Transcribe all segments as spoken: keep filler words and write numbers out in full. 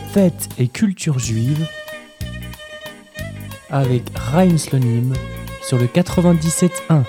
Fêtes et culture juive avec Chaim Slonim sur le quatre-vingt-dix-sept un.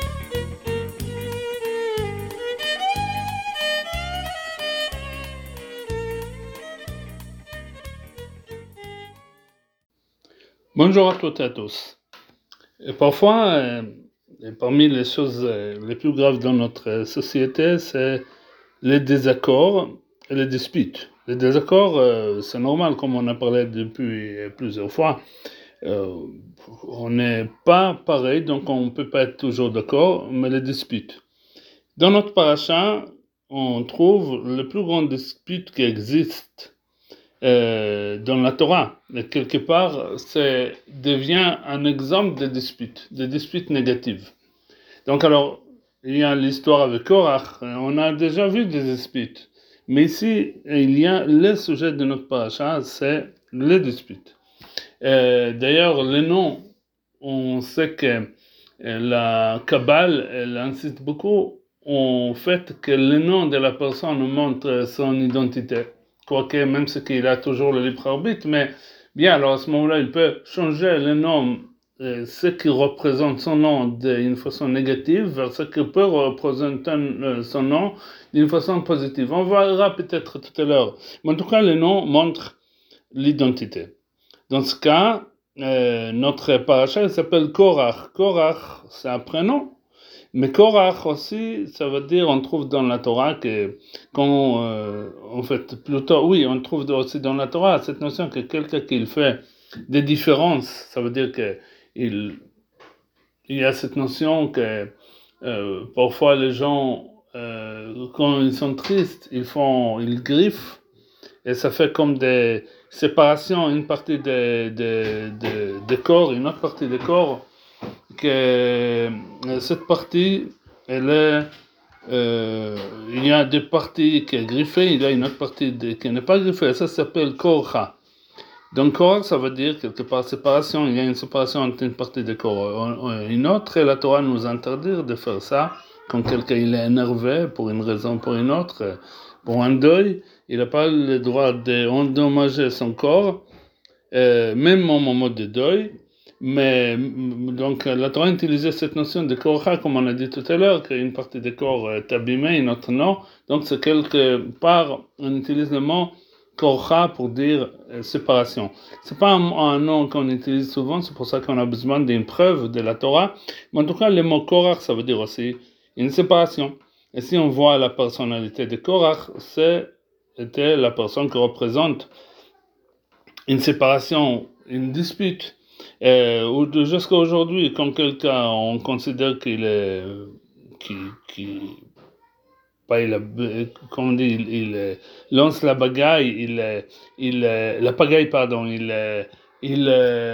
Bonjour à toutes et à tous. Et parfois, euh, et parmi les choses euh, les plus graves dans notre société, c'est les désaccords et les disputes. Les désaccords, euh, c'est normal, comme on a parlé depuis plusieurs fois. Euh, on n'est pas pareil, donc on ne peut pas être toujours d'accord, mais les disputes. Dans notre paracha, on trouve le plus grand dispute qui existe euh, dans la Torah. Et quelque part, c'est devient un exemple de disputes, de disputes négatives. Donc alors, il y a l'histoire avec Korach, on a déjà vu des disputes. Mais ici, il y a le sujet de notre paracha, c'est les disputes. Euh, d'ailleurs, les noms, on sait que la Kabbale, elle insiste beaucoup au fait que le nom de la personne montre son identité. Quoique, même ce qu'il a toujours le libre arbitre, mais bien, alors à ce moment-là, il peut changer le nom, euh, ce qui représente son nom d'une façon négative, vers ce qui peut représenter euh, son nom d'une façon positive. On verra peut-être tout à l'heure. Mais en tout cas, le nom montre l'identité. Dans ce cas, euh, notre paracha s'appelle Korach. Korach, c'est un prénom. Mais Korach aussi, ça veut dire, on trouve dans la Torah que, quand, euh, en fait, plutôt, oui, on trouve aussi dans la Torah cette notion que quelqu'un qui fait des différences, ça veut dire que il, il y a cette notion que euh, parfois les gens, euh, quand ils sont tristes, ils font, ils griffent, et ça fait comme des séparations, une partie des de, de, de corps, une autre partie des corps. Que cette partie, elle est, euh, il y a des parties qui sont griffées, il y a une autre partie de, qui n'est pas griffée, ça s'appelle korcha. Donc korach, ça veut dire quelque part séparation, il y a une séparation entre une partie du corps et une autre, et la Torah nous interdit de faire ça quand quelqu'un il est énervé pour une raison ou pour une autre, pour un deuil, il n'a pas le droit d'endommager son corps, euh, même au moment du deuil. Mais donc la Torah utilisait cette notion de korcha, comme on a dit tout à l'heure, qu'une partie du corps est abîmée, une autre non. Donc c'est quelque part, on utilise le mot korcha pour dire euh, séparation. C'est pas un, un nom qu'on utilise souvent, c'est pour ça qu'on a besoin d'une preuve de la Torah. Mais en tout cas, le mot korach, ça veut dire aussi une séparation. Et si on voit la personnalité de Korach, c'était la personne qui représente une séparation, une dispute. Euh, jusqu'à aujourd'hui, quand quelqu'un, on considère qu'il est, qu'il, qu'il, pas il a, comment on dit, il, il lance la bagaille, il, il, la pagaille, pardon, il, il,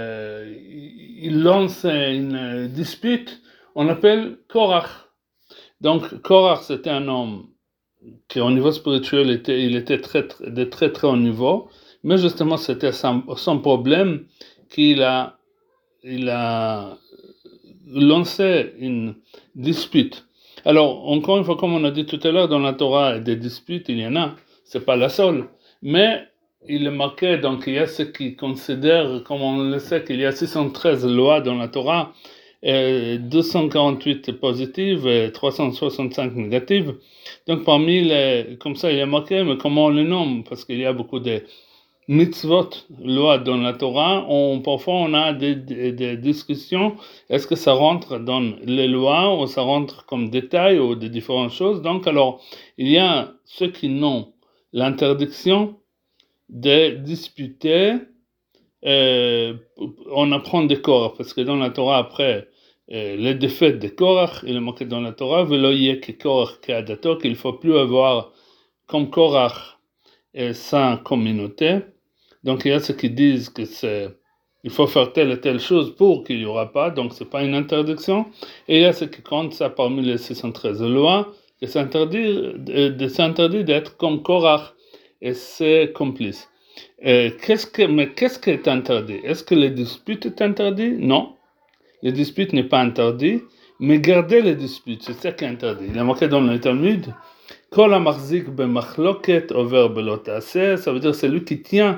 il lance une dispute, on appelle Korach. Donc, Korach, c'était un homme qui, au niveau spirituel, était, il était très, très, de très, très haut niveau, mais justement, c'était son, son problème qu'il a il a lancé une dispute. Alors, encore une fois, comme on a dit tout à l'heure, dans la Torah, des disputes, il y en a, c'est pas la seule, mais il est marqué, donc il y a ceux qui considèrent, comme on le sait, qu'il y a six cent treize lois dans la Torah, et deux cent quarante-huit positives et trois cent soixante-cinq négatives. Donc parmi les, comme ça il est marqué, mais comment on les nomme, parce qu'il y a beaucoup de mitzvot, loi dans la Torah, on, parfois on a des, des, des discussions, est-ce que ça rentre dans les lois ou ça rentre comme détail ou des différentes choses. Donc alors, il y a ceux qui n'ont l'interdiction de disputer, euh, on apprend des Korach, parce que dans la Torah après, euh, les défaites de Korach, il est marqué dans la Torah, velo yeh Korach ke'adato, qu'il ne faut plus avoir comme Korach et sa communauté. Donc il y a ceux qui disent que c'est, il faut faire telle et telle chose pour qu'il n'y aura pas, donc c'est pas une interdiction. Et il y a ceux qui comptent ça parmi les six cent treize lois, que c'est interdit, de, de, c'est interdit d'être comme Korach et ses complices. Et qu'est-ce que, mais qu'est-ce qui est interdit? Est-ce que les disputes sont interdites? Non. Les disputes n'est pas interdit, mais garder les disputes, c'est ça qui est interdit. Il est marqué dans le Talmud, Kol hamachzik b'machloket over belo ta'aseh, ça veut dire c'est lui qui tient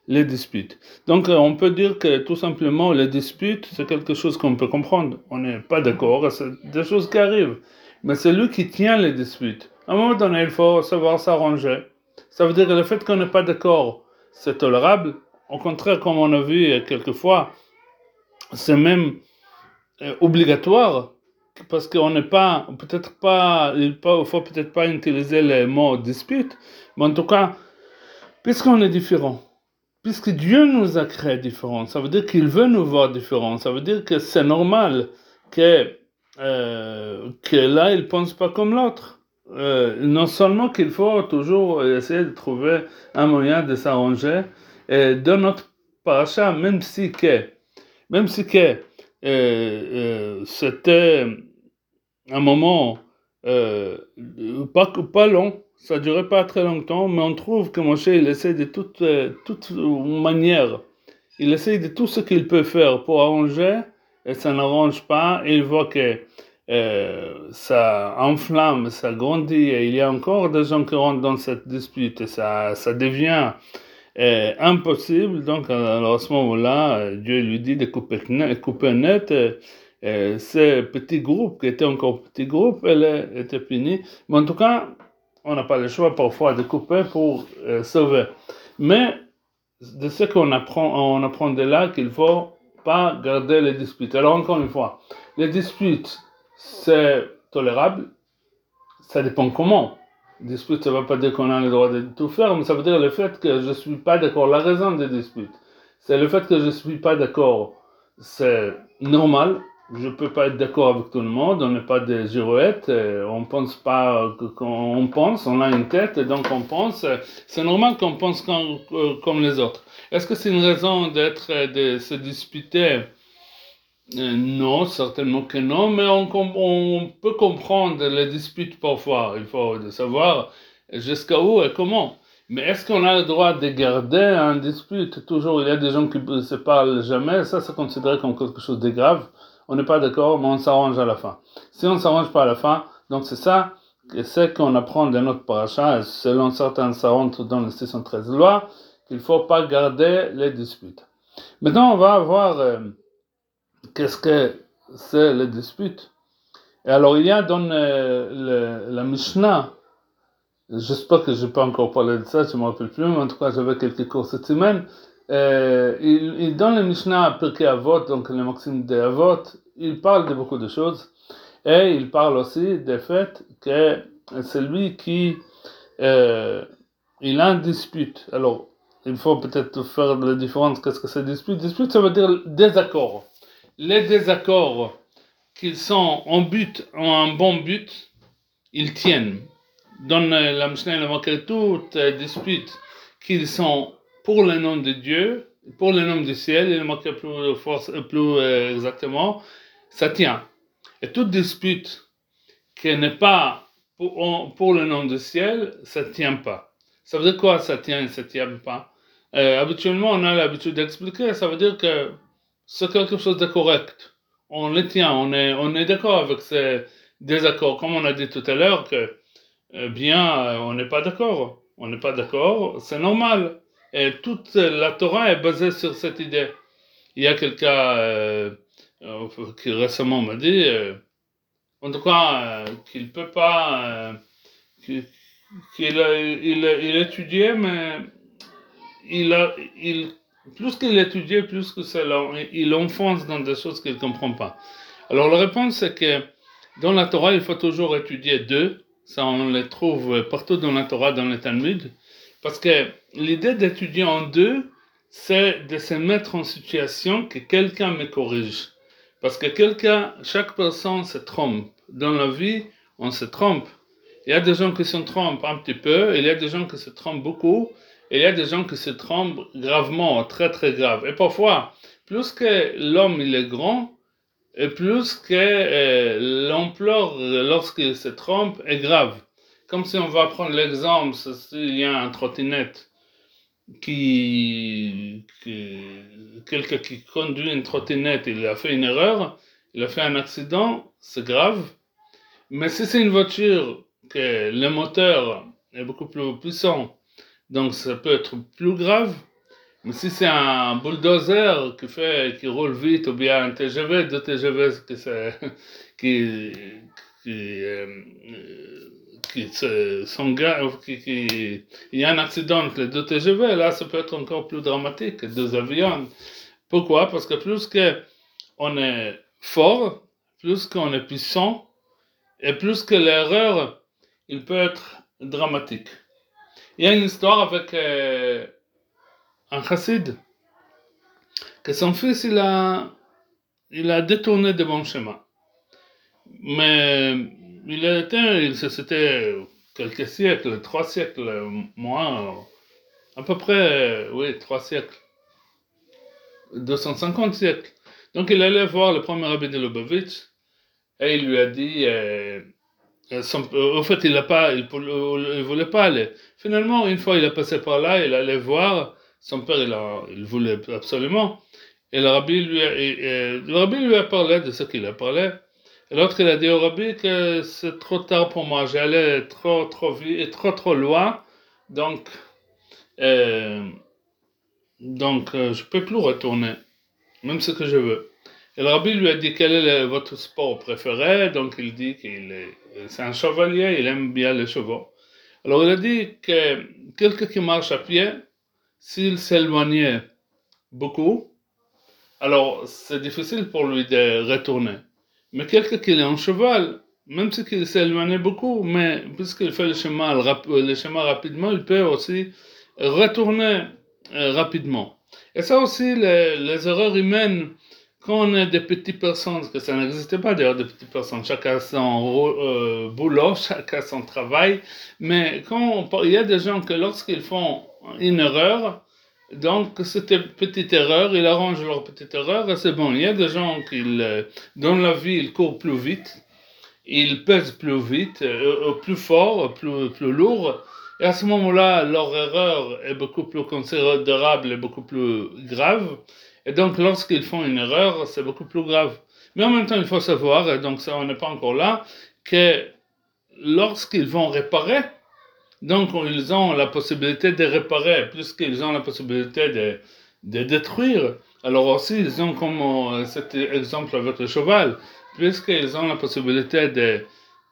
les disputes. Donc on peut dire que tout simplement les disputes, c'est quelque chose qu'on peut comprendre. On n'est pas d'accord, c'est des choses qui arrivent. Mais c'est lui qui tient les disputes. À un moment donné, il faut savoir s'arranger. Ça veut dire que le fait qu'on n'est pas d'accord, c'est tolérable. Au contraire, comme on a vu quelquefois, c'est même euh, obligatoire, parce qu'on n'est pas, peut-être pas, il ne faut peut-être pas utiliser les mots dispute, mais en tout cas, puisqu'on est différent, puisque Dieu nous a créés différents, ça veut dire qu'il veut nous voir différents, ça veut dire que c'est normal que, euh, que là, il ne pense pas comme l'autre. Euh, non seulement qu'il faut toujours essayer de trouver un moyen de s'arranger, et dans notre paracha, même si que, même si que euh, euh, c'était un moment euh, pas, pas long, ça ne durait pas très longtemps, mais on trouve que Moshe, il essaie de toute, euh, toute manière, il essaie de tout ce qu'il peut faire pour arranger, et ça n'arrange pas, et il voit que euh, ça enflamme, ça grandit, et il y a encore des gens qui rentrent dans cette dispute, et ça, ça devient euh, impossible. Donc alors à ce moment-là, Dieu lui dit de couper net, couper net euh, euh, ces petits groupes qui étaient encore petits groupes, elle était finie. Mais en tout cas, on n'a pas le choix parfois de couper pour euh, sauver. Mais de ce qu'on apprend, on apprend de là qu'il ne faut pas garder les disputes. Alors encore une fois, les disputes, c'est tolérable, ça dépend comment. Dispute, ça ne veut pas dire qu'on a le droit de tout faire, mais ça veut dire le fait que je ne suis pas d'accord. La raison des disputes, c'est le fait que je ne suis pas d'accord. C'est normal. Je ne peux pas être d'accord avec tout le monde. On n'est pas des girouettes. On ne pense pas qu'on pense. On a une tête et donc on pense. C'est normal qu'on pense comme, comme les autres. Est-ce que c'est une raison d'être, de se disputer? Euh, non, certainement que non, mais on, on peut comprendre les disputes parfois. Il faut savoir jusqu'à où et comment. Mais est-ce qu'on a le droit de garder un dispute? Toujours, il y a des gens qui ne se parlent jamais. Ça, c'est considéré comme quelque chose de grave. On n'est pas d'accord, mais on s'arrange à la fin. Si on ne s'arrange pas à la fin, donc c'est ça, c'est qu'on apprend de notre paracha, selon certains, ça rentre dans les six cent treize lois, qu'il ne faut pas garder les disputes. Maintenant, on va voir... Euh, Qu'est-ce que c'est les disputes? Et alors, il y a dans euh, le, la Mishnah, j'espère que je n'ai pas encore parlé de ça, je ne me rappelle plus, mais en tout cas, j'avais quelques cours cette semaine. Euh, il, il, dans le Mishnah, Pirkei Avot, donc les maximes des Avot, il parle de beaucoup de choses. Et il parle aussi du fait que celui qui euh, il a une dispute. Alors, il faut peut-être faire la différence. Qu'est-ce que c'est dispute? Dispute, ça veut dire désaccord. Les désaccords qu'ils sont en but, ont un bon but, ils tiennent. Dans la Mishnah, il évoque toutes les disputes qu'ils sont pour le nom de Dieu, pour le nom du ciel, il évoque plus, force, plus euh, exactement, ça tient. Et toute dispute qui n'est pas pour, pour le nom du ciel, ça ne tient pas. Ça veut dire quoi, ça tient et ça ne tient pas? euh, Habituellement, on a l'habitude d'expliquer, ça veut dire que c'est quelque chose de correct. On le tient, on est, on est d'accord avec ces désaccords. Comme on a dit tout à l'heure, que eh bien, on n'est pas d'accord. On n'est pas d'accord, c'est normal. Et toute la Torah est basée sur cette idée. Il y a quelqu'un euh, qui récemment m'a dit, euh, en tout cas, euh, qu'il ne peut pas, euh, qu'il, qu'il a, il, il étudiait, mais il a, il plus qu'il étudie, plus que ça, il enfonce dans des choses qu'il ne comprend pas. Alors la réponse c'est que dans la Torah, il faut toujours étudier deux. Ça, on les trouve partout dans la Torah, dans le Talmud. Parce que l'idée d'étudier en deux, c'est de se mettre en situation que quelqu'un me corrige. Parce que quelqu'un, chaque personne se trompe. Dans la vie, on se trompe. Il y a des gens qui se trompent un petit peu, il y a des gens qui se trompent beaucoup, et il y a des gens qui se trompent gravement, très très grave. Et parfois, plus que l'homme il est grand, et plus que euh, l'ampleur lorsqu'il se trompe est grave. Comme si on va prendre l'exemple, s'il y a un trottinette qui, qui quelqu'un qui conduit une trottinette, il a fait une erreur, il a fait un accident, c'est grave. Mais si c'est une voiture que le moteur est beaucoup plus puissant, donc ça peut être plus grave. Mais si c'est un bulldozer qui fait, qui roule vite, ou bien un T G V, deux T G V qui, qui, qui, euh, qui se, s'engagent, qui, qui, il y a un accident entre les deux T G V, là, ça peut être encore plus dramatique, deux avions. Pourquoi? Parce que plus qu'on est fort, plus qu'on est puissant, et plus que l'erreur, il peut être dramatique. Il y a une histoire avec euh, un chassid, que son fils, il a, il a détourné de bon chemin. Mais il était, c'était quelques siècles, trois siècles, moins, à peu près, oui, trois siècles, deux cent cinquante siècles. Donc il allait voir le premier rabbi de Lubavitch, et il lui a dit, euh, son, au fait, il ne pas, il, il voulait pas aller. Finalement, une fois il est passé par là, il allait voir, son père, il, a, il voulait absolument. Et le rabbi lui a, et, et, le rabbi lui a parlé de ce qu'il a parlé. Et l'autre, il a dit au rabbi que c'est trop tard pour moi. J'allais trop, trop vite, trop, trop loin. Donc, euh, donc euh, je ne peux plus retourner, même ce que je veux. Et le rabbi lui a dit quel est le, votre sport préféré. Donc, il dit qu'il est, c'est un chevalier, il aime bien les chevaux. Alors, il a dit que quelqu'un qui marche à pied, s'il s'éloignait beaucoup, alors c'est difficile pour lui de retourner. Mais quelqu'un qui est en cheval, même si il s'éloigne beaucoup, mais puisqu'il fait le chemin, le chemin rapidement, il peut aussi retourner euh, rapidement. Et ça aussi, les, les erreurs humaines, quand on est des petites personnes, parce que ça n'existe pas d'ailleurs des petites personnes, chacun son euh, boulot, chacun son travail, mais quand on, il y a des gens que lorsqu'ils font une erreur, donc, cette petite erreur, ils arrangent leur petite erreur et c'est bon. Il y a des gens qui, dans la vie, ils courent plus vite, ils pèsent plus vite, euh, plus fort, plus, plus lourd. Et à ce moment-là, leur erreur est beaucoup plus considérable et beaucoup plus grave. Et donc, lorsqu'ils font une erreur, c'est beaucoup plus grave. Mais en même temps, il faut savoir, et donc ça, on n'est pas encore là, que lorsqu'ils vont réparer, donc, ils ont la possibilité de réparer, plus qu'ils ont la possibilité de, de détruire. Alors aussi, ils ont comme euh, cet exemple avec le cheval, puisqu'ils ont la possibilité de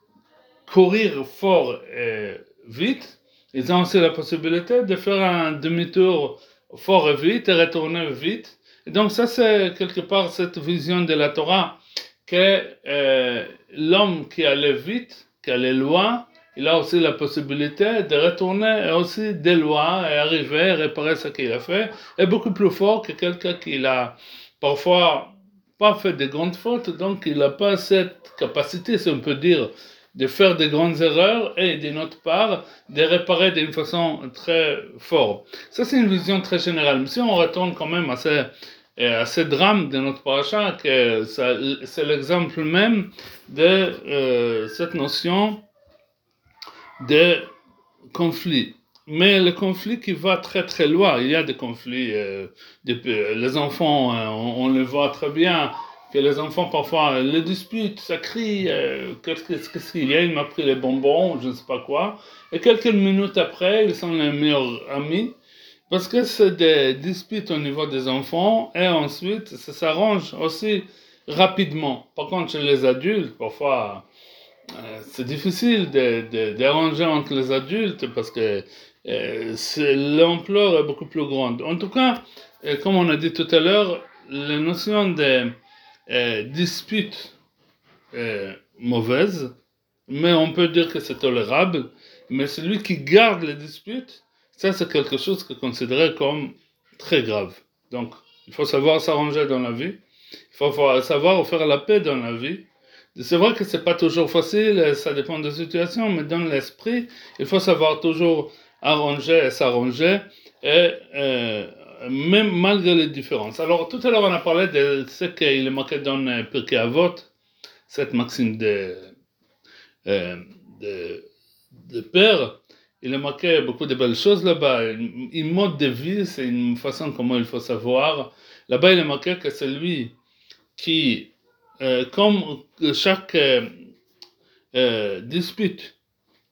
courir fort et vite, ils ont aussi la possibilité de faire un demi-tour fort et vite et retourner vite. Et donc ça, c'est quelque part cette vision de la Torah que euh, l'homme qui allait vite, qui allait loin, il a aussi la possibilité de retourner et aussi de loin et arriver et réparer ce qu'il a fait, est beaucoup plus fort que quelqu'un qui a parfois pas fait de grandes fautes, donc il n'a pas cette capacité, si on peut dire, de faire de grandes erreurs et d'une autre part, de réparer d'une façon très forte. Ça, c'est une vision très générale. Mais si on retourne quand même à ces, à ces drames de notre paracha, que ça, c'est l'exemple même de euh, cette notion de conflit. Mais le conflit qui va très très loin, il y a des conflits, euh, des, les enfants, euh, on, on le voit très bien, que les enfants parfois les disputent, ça crie, euh, qu'est-ce, qu'est-ce qu'il y a, il m'a pris les bonbons, je ne sais pas quoi, et quelques minutes après, ils sont les meilleurs amis, parce que c'est des disputes au niveau des enfants, et ensuite, ça s'arrange aussi rapidement. Par contre, chez les adultes, parfois, euh, c'est difficile de, de, d'arranger entre les adultes, parce que euh, c'est, l'ampleur est beaucoup plus grande. En tout cas, euh, comme on a dit tout à l'heure, la notion de euh, dispute est mauvaise, mais on peut dire que c'est tolérable. Mais celui qui garde les disputes, ça c'est quelque chose qui est considéré comme très grave. Donc, il faut savoir s'arranger dans la vie, il faut savoir faire la paix dans la vie. C'est vrai que c'est pas toujours facile, ça dépend des situations, mais dans l'esprit, il faut savoir toujours arranger et s'arranger, et euh, même malgré les différences. Alors, tout à l'heure, on a parlé de ce qu'il est marqué dans Pirkei Avot, cette maxime de, euh, de, de père. Il est marqué beaucoup de belles choses là-bas. Une, une mode de vie, c'est une façon comment il faut savoir. Là-bas, il est marqué que c'est lui qui, euh, comme chaque euh, euh, dispute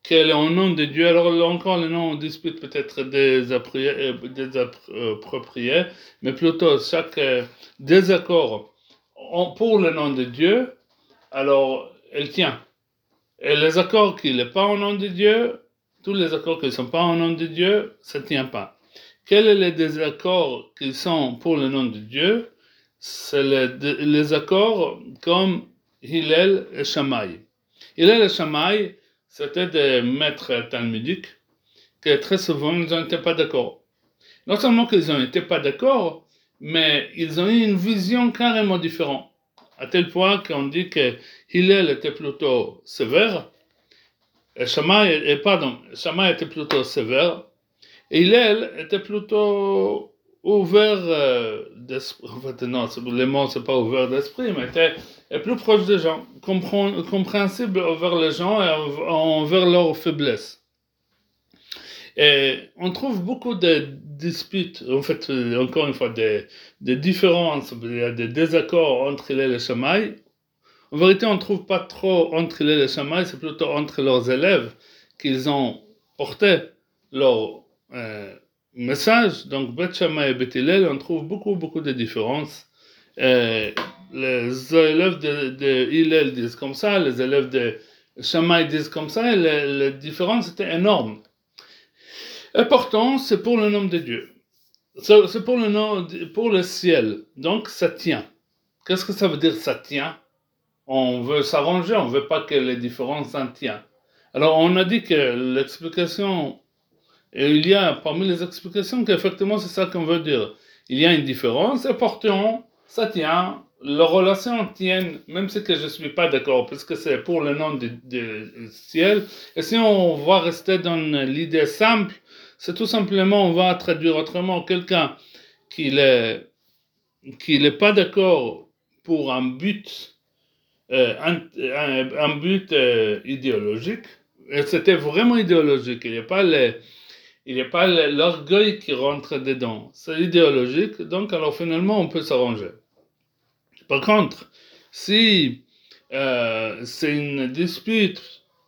qu'elle est au nom de Dieu. Alors encore le nom, on dispute peut-être des appropriés, mais plutôt chaque désaccord pour le nom de Dieu, alors elle tient. Et les accords qui ne sont pas au nom de Dieu, tous les accords qui ne sont pas au nom de Dieu, ça ne tient pas. Quels sont les désaccords qui sont pour le nom de Dieu? C'est les, les accords comme Hillel et Shammai. Hillel et Shammai, c'était des maîtres talmudiques que très souvent ils n'étaient pas d'accord. Non seulement qu'ils n'étaient pas d'accord, mais ils ont eu une vision carrément différente. À tel point qu'on dit que Hillel était plutôt sévère, et Shammai, et pardon, Shammai était plutôt sévère, et Hillel était plutôt ouvert euh, d'esprit. En fait, non, les mots, c'est pas ouvert d'esprit, mais était plus proche des gens, compréhensible envers les gens et envers leurs faiblesses. Et on trouve beaucoup de disputes, en fait, encore une fois, des, des différences, il y a des désaccords entre Hillel et Shammai. En vérité, on ne trouve pas trop entre Hillel et Shammai, c'est plutôt entre leurs élèves qu'ils ont porté leur euh, message. Donc, Beth Shammai et Beth Hillel, on trouve beaucoup, beaucoup de différences. Et les élèves de, de Hillel disent comme ça, les élèves de Shammai disent comme ça, et les, les différences étaient énormes. Et pourtant, c'est pour le nom de Dieu. C'est pour le nom, pour le ciel. Donc, ça tient. Qu'est-ce que ça veut dire, ça tient? On veut s'arranger, on ne veut pas que les différences en tiennent. Alors, on a dit que l'explication, et il y a parmi les explications qu'effectivement, c'est ça qu'on veut dire. Il y a une différence, et pourtant, ça tient. Les relations tiennent, même si que je ne suis pas d'accord, puisque c'est pour le nom du ciel. Et si on va rester dans l'idée simple, c'est tout simplement, on va traduire autrement quelqu'un qui n'est qui n'est pas d'accord pour un but, euh, un, un, un but euh, idéologique. Et c'était vraiment idéologique. Il n'y a pas les, il n'y a pas l'orgueil qui rentre dedans. C'est idéologique. Donc, alors finalement, on peut s'arranger. Par contre, si euh, c'est une dispute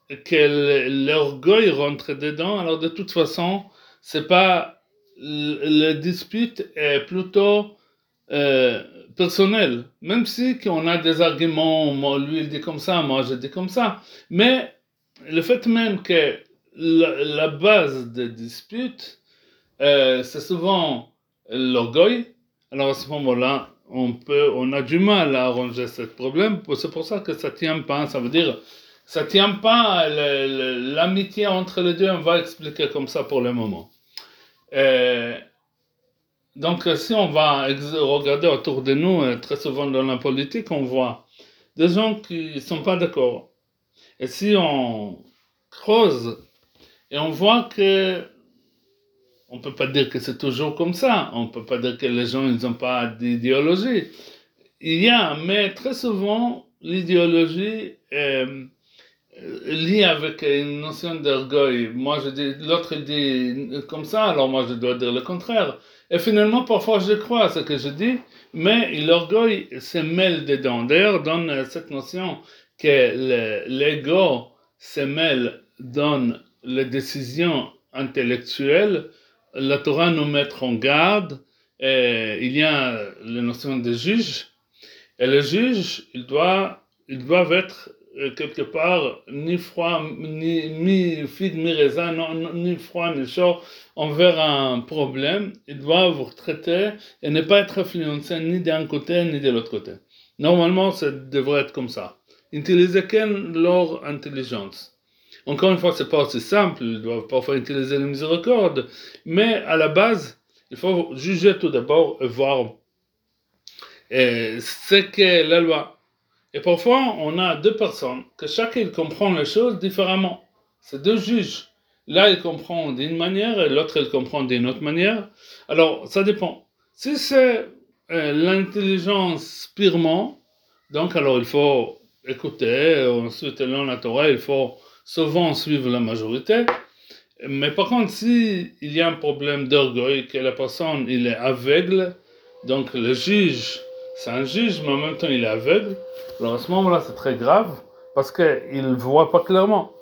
que l'orgueil rentre dedans, alors de toute façon, c'est pas, la dispute est plutôt euh, personnelle. Même si on a des arguments, moi, lui il dit comme ça, moi je dis comme ça. Mais le fait même que la, la base de dispute, euh, c'est souvent l'orgueil. Alors à ce moment-là, on peut, on a du mal à arranger ce problème. C'est pour ça que ça tient pas. Ça veut dire, ça tient pas l'amitié entre les deux. On va expliquer comme ça pour le moment. Euh, donc, si on va regarder autour de nous, très souvent dans la politique, on voit des gens qui ne sont pas d'accord. Et si on creuse et on voit que on ne peut pas dire que c'est toujours comme ça. On ne peut pas dire que les gens ils n'ont pas d'idéologie. Il y a, mais très souvent, l'idéologie est liée avec une notion d'orgueil. Moi, je dis, l'autre dit comme ça, alors moi, je dois dire le contraire. Et finalement, parfois, je crois à ce que je dis, mais l'orgueil se mêle dedans. D'ailleurs, dans cette notion que l'ego se mêle dans les décisions intellectuelles, la Torah nous met en garde. Et il y a la notion de juge. Et le juge, il doit, ils doivent être quelque part ni froid, ni, ni fide, ni raisin, ni froid, ni chaud envers un problème. Ils doivent vous traiter et ne pas être influencés ni d'un côté ni de l'autre côté. Normalement, ça devrait être comme ça. Utiliser quelle leur intelligence. Encore une fois, c'est pas aussi simple. Ils doivent parfois utiliser la miséricorde, mais à la base, il faut juger tout d'abord et voir et ce qu'est la loi. Et parfois, on a deux personnes que chacun comprend les choses différemment. C'est deux juges. Là, il comprend d'une manière et l'autre, il comprend d'une autre manière. Alors, ça dépend. Si c'est euh, l'intelligence purement, donc alors il faut écouter. Ensuite, selon la Torah, il faut souvent suivre la majorité. Mais par contre, si il y a un problème d'orgueil, que la personne il est aveugle, donc le juge, c'est un juge, mais en même temps il est aveugle, alors à ce moment-là c'est très grave, parce qu'il ne voit pas clairement.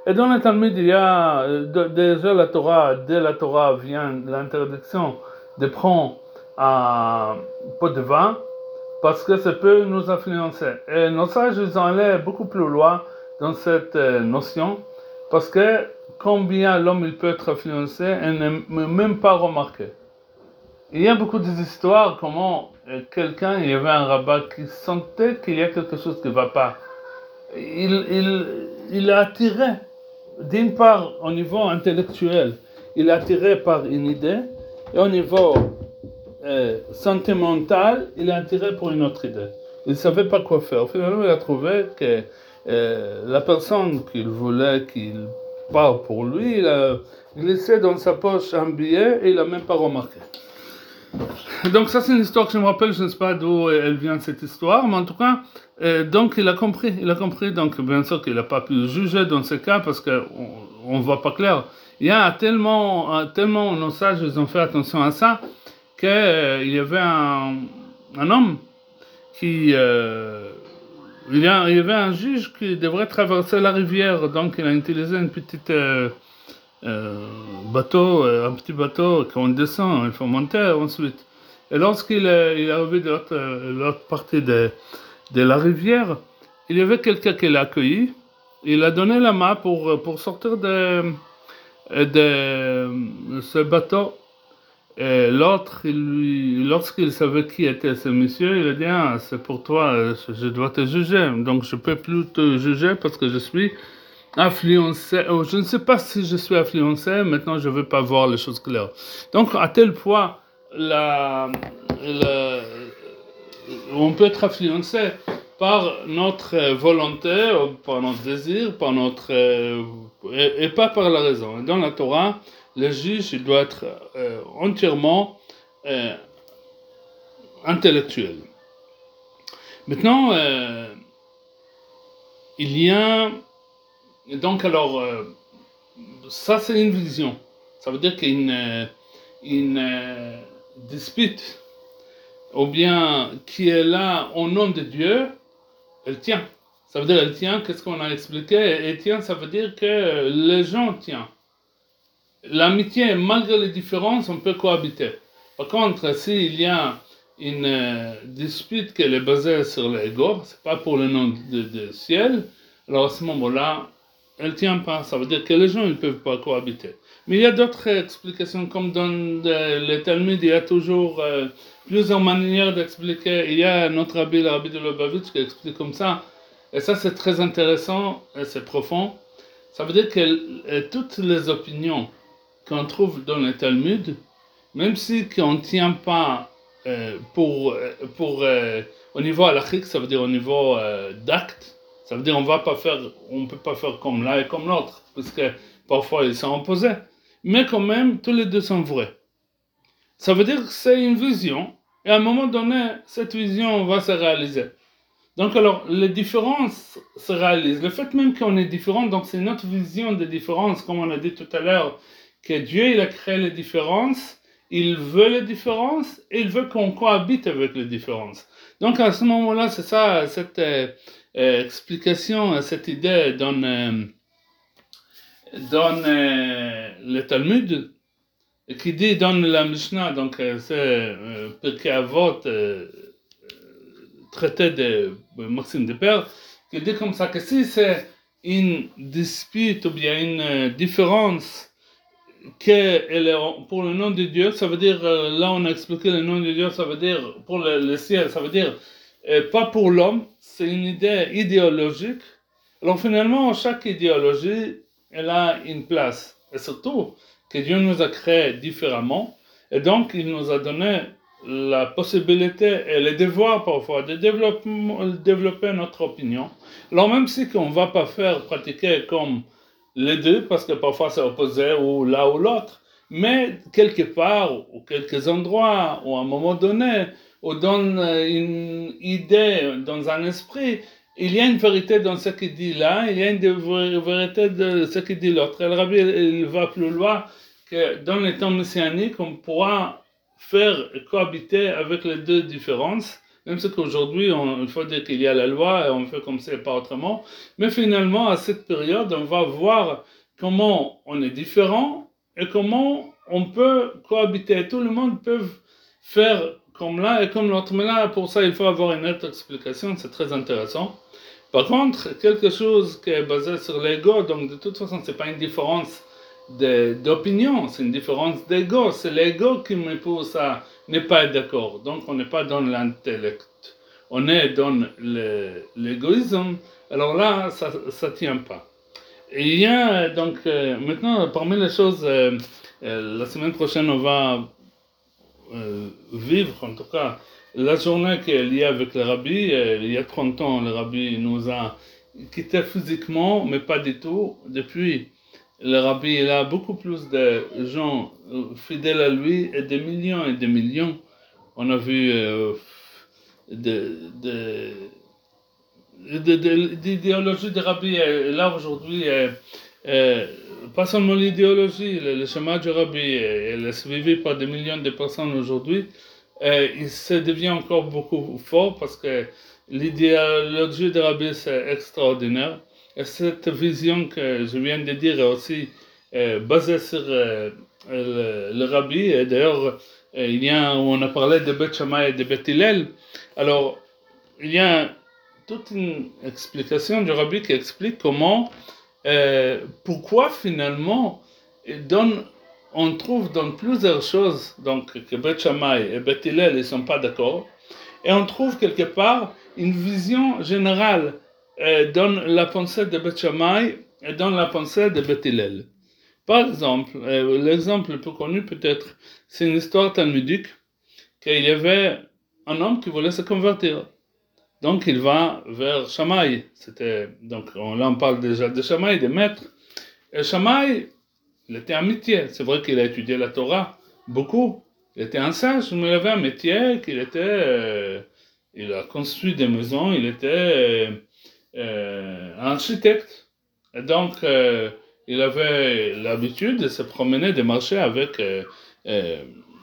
Et dans le Talmud, il y a de, déjà la Torah, dès la Torah vient l'interdiction de prendre un pot de vin parce que ça peut nous influencer. Et nos sages, ils ont allé beaucoup plus loin dans cette notion parce que combien l'homme il peut être influencé et ne même pas remarquer. Il y a beaucoup d'histoires comment quelqu'un, il y avait un rabbin qui sentait qu'il y a quelque chose qui ne va pas. Il, il, il est attiré, d'une part au niveau intellectuel, il est attiré par une idée, et au niveau euh, sentimental, il est attiré pour une autre idée. Il ne savait pas quoi faire. Finalement, il a trouvé que euh, la personne qu'il voulait qu'il parle pour lui, il a glissé dans sa poche un billet et il n'a même pas remarqué. Donc ça c'est une histoire que je me rappelle, je ne sais pas d'où elle vient cette histoire, mais en tout cas, euh, donc il a compris, il a compris, donc bien sûr qu'il n'a pas pu juger dans ce cas parce qu'on ne voit pas clair. Il y a tellement, tellement nos sages ils ont fait attention à ça, qu'il euh, y avait un, un homme qui, euh, il, y a, il y avait un juge qui devrait traverser la rivière, donc il a utilisé une petite... Euh, Euh, bateau, un petit bateau qu'on descend, il faut monter ensuite. Et lorsqu'il est, il est arrivé de l'autre, l'autre partie de, de la rivière, il y avait quelqu'un qui l'a accueilli. Il a donné la main pour, pour sortir de, de ce bateau. Et l'autre, il lui, lorsqu'il savait qui était ce monsieur, il a dit ah, c'est pour toi, je dois te juger. Donc je ne peux plus te juger parce que je suis influencé, je ne sais pas si je suis influencé, maintenant je ne veux pas voir les choses claires. Donc à tel point, la, la, on peut être influencé par notre volonté, par notre désir, par notre, et, et pas par la raison. Dans la Torah, le juge il doit être euh, entièrement euh, intellectuel. Maintenant, euh, il y a Et donc, alors, euh, ça c'est une vision. Ça veut dire qu'une euh, une, euh, dispute, ou bien qui est là au nom de Dieu, elle tient. Ça veut dire elle tient, qu'est-ce qu'on a expliqué? Elle tient, ça veut dire que les gens tiennent. L'amitié, malgré les différences, on peut cohabiter. Par contre, s'il y a une euh, dispute qui est basée sur l'ego, c'est pas pour le nom de, de ciel, alors à ce moment-là, elle ne tient pas, ça veut dire que les gens ne peuvent pas cohabiter. Mais il y a d'autres explications, comme dans les Talmud, il y a toujours euh, plusieurs manières d'expliquer. Il y a notre rabbi, le rabbi de Lubavitch, qui explique comme ça, et ça c'est très intéressant, et c'est profond. Ça veut dire que euh, toutes les opinions qu'on trouve dans les Talmud, même si on ne tient pas euh, pour, pour, euh, au niveau halachique, ça veut dire au niveau euh, d'acte, ça veut dire on va pas faire, on peut pas faire comme l'un et comme l'autre, parce que parfois ils sont opposés. Mais quand même, tous les deux sont vrais. Ça veut dire que c'est une vision, et à un moment donné, cette vision va se réaliser. Donc alors, les différences se réalisent. Le fait même qu'on est différent, donc c'est notre vision des différences, comme on a dit tout à l'heure, que Dieu il a créé les différences, il veut les différences, et il veut qu'on cohabite avec les différences. Donc à ce moment-là, c'est ça, cette... Euh, Euh, explication à cette idée dans, euh, dans euh, le Talmud qui dit dans la Mishnah, donc euh, c'est euh, Pirkei Avot, euh, traité de euh, Maxime de Père, qui dit comme ça que si c'est une dispute ou bien une euh, différence que elle est pour le nom de Dieu, ça veut dire, euh, là on a expliqué le nom de Dieu, ça veut dire pour le, le ciel, ça veut dire euh, pas pour l'homme, c'est une idée idéologique. Alors finalement, chaque idéologie, elle a une place. Et surtout, que Dieu nous a créés différemment. Et donc, il nous a donné la possibilité et le devoir parfois de développer, développer notre opinion. Alors même si on ne va pas faire pratiquer comme les deux, parce que parfois c'est opposé ou l'un ou l'autre, mais quelque part, ou quelques endroits, ou à un moment donné, ou dans une idée, dans un esprit, il y a une vérité dans ce qu'il dit là, il y a une vérité dans ce qu'il dit l'autre. Et le rabbi, il va plus loin que dans les temps messianiques, on pourra faire cohabiter avec les deux différences, même si qu'aujourd'hui, on, il faut dire qu'il y a la loi et on fait comme ça et pas autrement. Mais finalement, à cette période, on va voir comment on est différent et comment on peut cohabiter. Tout le monde peut faire comme là et comme l'autre. Mais là, pour ça, il faut avoir une autre explication. C'est très intéressant. Par contre, quelque chose qui est basé sur l'ego, donc de toute façon, c'est pas une différence d'opinion, c'est une différence d'ego. C'est l'ego qui me pousse à ne pas être d'accord. Donc, on n'est pas dans l'intellect. On est dans l'égoïsme. Alors là, ça ne tient pas. Et il y a donc, euh, maintenant, parmi les choses, euh, euh, la semaine prochaine, on va euh, vivre, en tout cas, la journée qui est liée avec le rabbi. Euh, il y a trente ans, le rabbi nous a quittés physiquement, mais pas du tout. Depuis, le rabbi, il a beaucoup plus de gens fidèles à lui et des millions et des millions. On a vu euh, de, de, de, de, l'idéologie des rabbis. Là, aujourd'hui, euh, euh, pas seulement l'idéologie, le, le chemin du rabbi, elle est suivi par des millions de personnes aujourd'hui. Euh, il se devient encore beaucoup fort parce que l'idéologie des rabbis, c'est extraordinaire. Et cette vision que je viens de dire est aussi euh, basée sur euh, le, le rabbi. Et d'ailleurs, euh, il y a, on a parlé de Beth Shammai et de Beth Hillel. Alors, il y a toute une explication du rabbi qui explique comment, euh, pourquoi finalement, dans, on trouve dans plusieurs choses donc, que Beth Shammai et Beth Hillel ne sont pas d'accord. Et on trouve quelque part une vision générale euh, dans la pensée de Beth Shammai et dans la pensée de Beth Hillel. Par exemple, euh, l'exemple le plus connu peut-être, c'est une histoire talmudique qu'il y avait un homme qui voulait se convertir. Donc il va vers Shammai. C'était, donc on, là on parle déjà de Shammai, des maîtres. Et Shammai, il était un métier. C'est vrai qu'il a étudié la Torah beaucoup. Il était un sage, mais il avait un métier qu'il était... Euh, il a construit des maisons, il était euh, euh, architecte. Et donc, euh, il avait l'habitude de se promener, de marcher avec euh, euh,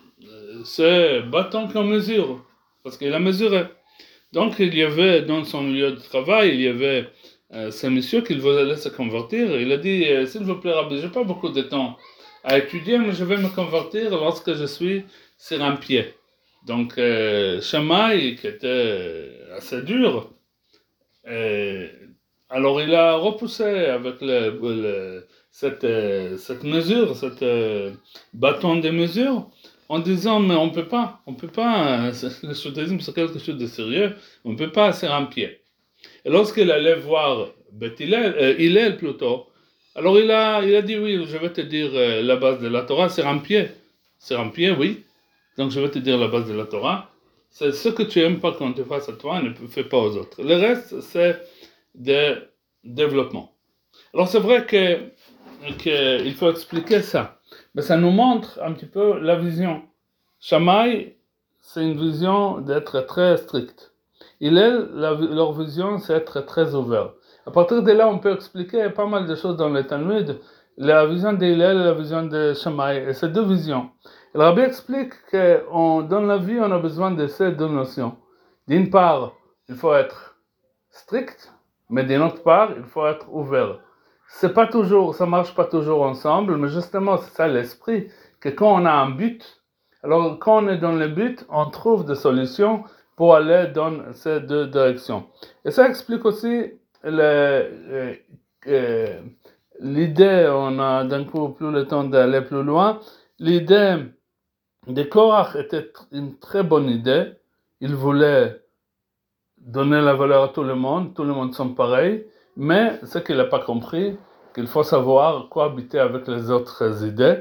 ce bâton qu'on mesure. Parce qu'il a mesuré. Donc, il y avait dans son lieu de travail, il y avait euh, ce monsieur qui voulait se convertir. Il a dit, euh, s'il vous plaît, Rabbi, je n'ai pas beaucoup de temps à étudier, mais je vais me convertir lorsque je suis sur un pied. Donc, euh, Shammai, qui était assez dur, euh, alors il a repoussé avec le, le, cette, cette mesure, cette euh, bâton de mesure, en disant, mais on ne peut pas, on peut pas, le judaïsme c'est quelque chose de sérieux, on ne peut pas sur un pied. Et lorsqu'il allait voir Beth Hillel, euh, Hillel plutôt, alors il a, il a dit, oui, je vais te dire euh, la base de la Torah, c'est un pied. C'est un pied, oui. Donc je vais te dire la base de la Torah. C'est ce que tu n'aimes pas qu'on te fasse à toi, ne fais pas aux autres. Le reste, c'est de développement. Alors c'est vrai que, que il faut expliquer ça. Mais ça nous montre un petit peu la vision. Shammai, c'est une vision d'être très strict. Il est, la, leur vision, c'est être très ouvert. À partir de là, on peut expliquer pas mal de choses dans le Talmud. La vision d'Hillel et la vision de Shammai, et ces deux visions. Le Rabbi explique que on, dans la vie, on a besoin de ces deux notions. D'une part, il faut être strict, mais d'une autre part, il faut être ouvert. C'est pas toujours, ça marche pas toujours ensemble, mais justement, c'est ça l'esprit, que quand on a un but, alors quand on est dans le but, on trouve des solutions pour aller dans ces deux directions. Et ça explique aussi le, le, euh, l'idée, on a d'un coup plus le temps d'aller plus loin, l'idée de Korach était une très bonne idée. Il voulait donner la valeur à tout le monde, tout le monde sont pareils, mais ce qu'il n'a pas compris, qu'il faut savoir cohabiter avec les autres idées.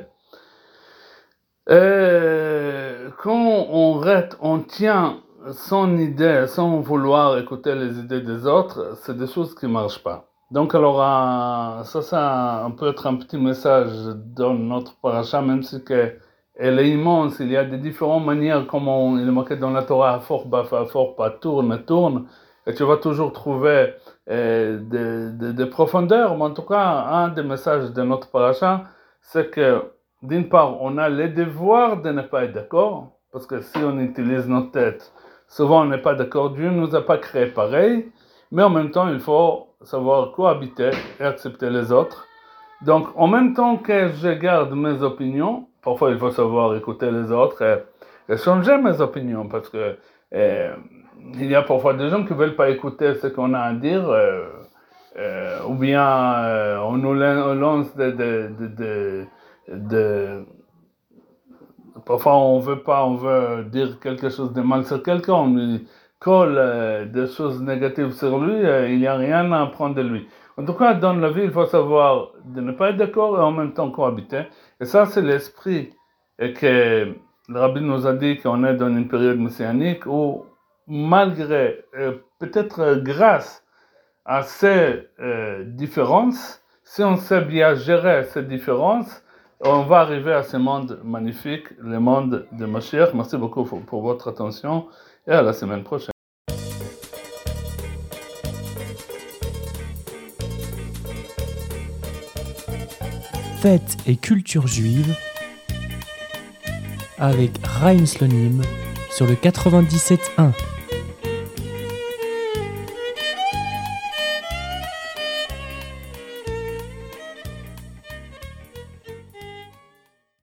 Et quand on reste, on tient son idée sans vouloir écouter les idées des autres, c'est des choses qui ne marchent pas. Donc alors, ça, ça peut être un petit message dans notre paracha, même si que elle est immense, il y a des différentes manières comment il est marqué dans la Torah, fort, bas, fort, pas, tourne, tourne, et tu vas toujours trouver euh, des, des, des profondeurs, mais en tout cas, un des messages de notre paracha, c'est que d'une part, on a le devoir de ne pas être d'accord, parce que si on utilise notre tête, souvent on n'est pas d'accord, Dieu ne nous a pas créés pareil, mais en même temps il faut savoir cohabiter et accepter les autres. Donc en même temps que je garde mes opinions, parfois il faut savoir écouter les autres et, et changer mes opinions, parce que euh, il y a parfois des gens qui ne veulent pas écouter ce qu'on a à dire, euh, euh, ou bien euh, on nous lance des... De, de, de, de, parfois on veut pas, on veut dire quelque chose de mal sur quelqu'un, on lui colle euh, des choses négatives sur lui, euh, il n'y a rien à apprendre de lui. En tout cas, dans la vie, il faut savoir de ne pas être d'accord et en même temps cohabiter. Et ça, c'est l'esprit et que le Rabbi nous a dit qu'on est dans une période messianique où, malgré, euh, peut-être grâce à ces euh, différences, si on sait bien gérer ces différences, on va arriver à ce monde magnifique, le monde de Mashiach. Merci beaucoup pour, pour votre attention et à la semaine prochaine. Fête et culture juive avec Chaim Slonim sur le quatre-vingt-dix-sept point un.